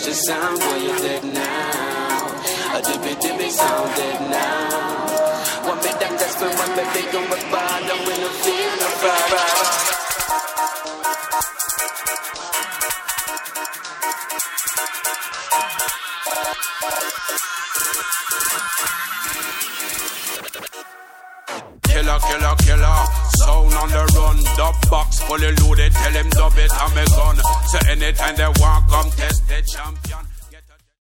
the sound, boy, you're dead now. A dibby sound dead now. One bit that that's when one bit big on my body, I'm in a feel no fire. Killer, sound on the run, dub box fully loaded, tell him dub it, I'm a gun, so anytime they want come test the champion.